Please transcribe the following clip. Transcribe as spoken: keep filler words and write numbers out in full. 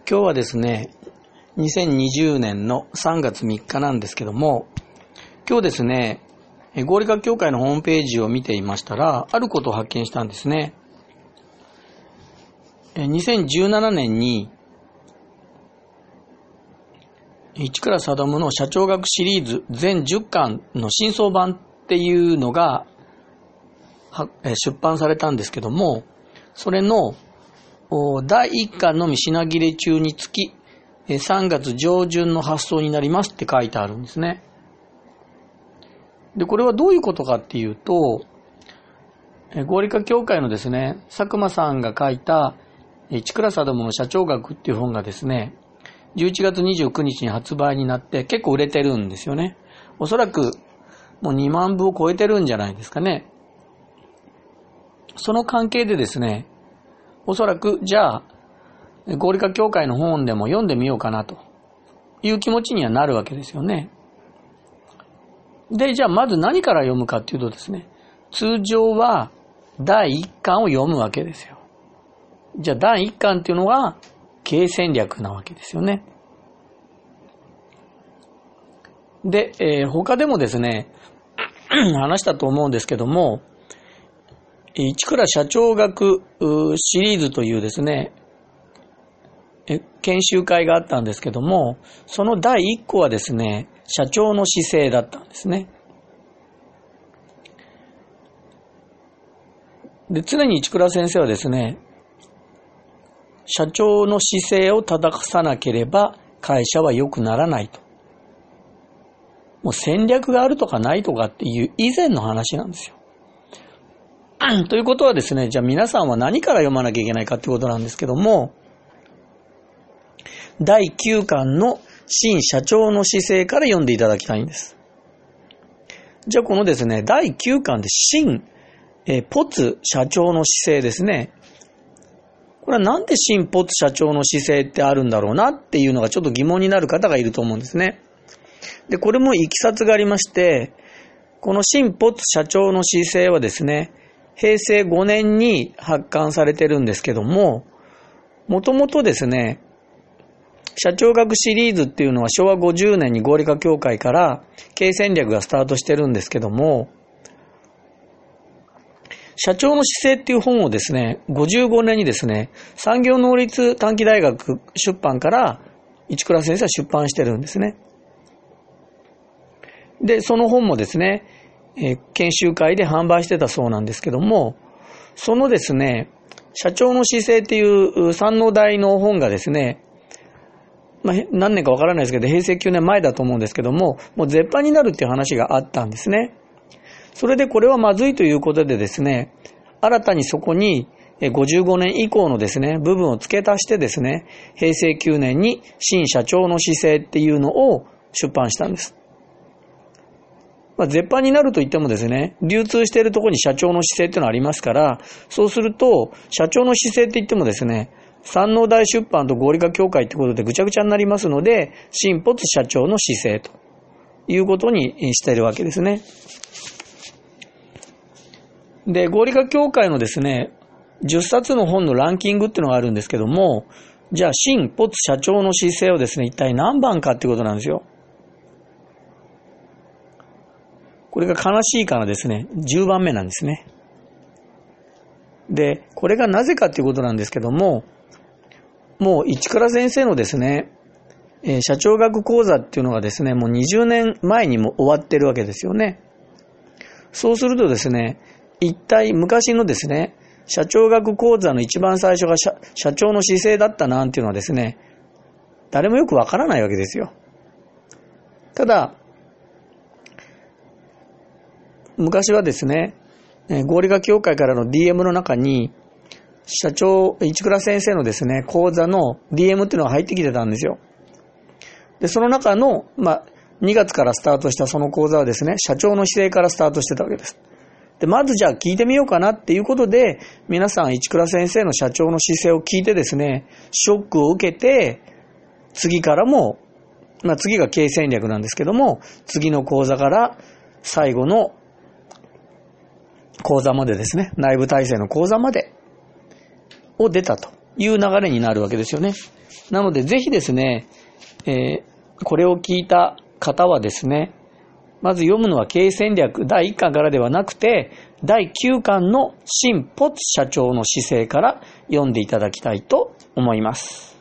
今日はですね、にせんにじゅうねんのさんがつみっかなんですけども、今日ですね、合理学協会のホームページを見ていましたら、あることを発見したんですね。にせんじゅうななねんに、市倉定の社長学シリーズ全じゅっかんの新装版っていうのが出版されたんですけども、それのだいいっかんのみ品切れ中につきさんがつ上旬の発送になりますって書いてあるんですね。で、これはどういうことかっていうと、合理化協会のですね、佐久間さんが書いた市倉定の社長学っていう本がですね、じゅういちがつにじゅうくにちに発売になって結構売れてるんですよね。おそらくもうにまんぶを超えてるんじゃないですかね。その関係でですね、おそらくじゃあ合理化協会の本でも読んでみようかなという気持ちにはなるわけですよね。で、じゃあまず何から読むかっていうとですね、通常はだいいっかんを読むわけですよ。じゃあだいいっかんっていうのは経営戦略なわけですよね。で、えー、他でもですね、話したと思うんですけども、市倉社長学シリーズというですね、研修会があったんですけども、そのだいいっこはですね、社長の姿勢だったんですね。で、常に市倉先生はですね、社長の姿勢を正さなければ会社は良くならないと。もう戦略があるとかないとかっていう以前の話なんですよ。ということはですね、じゃあ皆さんは何から読まなきゃいけないかってことなんですけども、だいきゅうかんの新社長の姿勢から読んでいただきたいんです。じゃあこのですね、だいきゅうかんで新、えー、ポツ社長の姿勢ですね。これはなんで新ポツ社長の姿勢ってあるんだろうなっていうのがちょっと疑問になる方がいると思うんですね。で、これもいきさつがありまして、この新ポツ社長の姿勢はですね、へいせいごねんに発刊されてるんですけども、もともとですね、社長学シリーズっていうのはしょうわごじゅうねんに合理化協会から経営戦略がスタートしてるんですけども、社長の姿勢っていう本をですね、ごじゅうごねんにですね、産業能率短期大学出版から市倉先生は出版してるんですね。で、その本もですね、えー、研修会で販売してたそうなんですけども、そのですね、社長の姿勢っていう三の題の本がですね、まあ、何年かわからないですけど、へいせいきゅうねんまえだと思うんですけども、もう絶版になるっていう話があったんですね。それでこれはまずいということでですね、新たにそこにごじゅうごねん以降のですね、部分を付け足してですね、へいせいきゅうねんに新社長の姿勢っていうのを出版したんです。まあ、絶版になると言ってもですね、流通しているところに社長の姿勢っていうのがありますから、そうすると、社長の姿勢って言ってもですね、三能大出版と合理化協会ってことでぐちゃぐちゃになりますので、新ポツ社長の姿勢ということにしているわけですね。で、合理化協会のですね、じゅっさつの本のランキングっていうのがあるんですけども、じゃあ新ポツ社長の姿勢をですね、一体何番かっていうことなんですよ。これが悲しいからですね、じゅうばんめなんですね。で、これがなぜかっていうことなんですけども、もう市倉先生のですね、えー、社長学講座っていうのがですね、もうにじゅうねんまえにも終わってるわけですよね。そうするとですね、一体昔のですね、社長学講座の一番最初が 社, 社長の姿勢だったなんていうのはですね、誰もよくわからないわけですよ。ただ、昔はですね、合理化協会からの ディーエム の中に、社長、市倉先生のですね、講座の ディーエム っていうのが入ってきてたんですよ。で、その中の、まあ、にがつからスタートしたその講座はですね、社長の姿勢からスタートしてたわけです。で、まずじゃあ聞いてみようかなっていうことで、皆さん市倉先生の社長の姿勢を聞いてですね、ショックを受けて、次からも、まあ次が経営戦略なんですけども、次の講座から最後の講座までですね、内部体制の講座までを出たという流れになるわけですよね。なのでぜひですね、えー、これを聞いた方はですね、まず読むのは経営戦略だいいっかんからではなくて、だいきゅうかんの新ポツ社長の姿勢から読んでいただきたいと思います。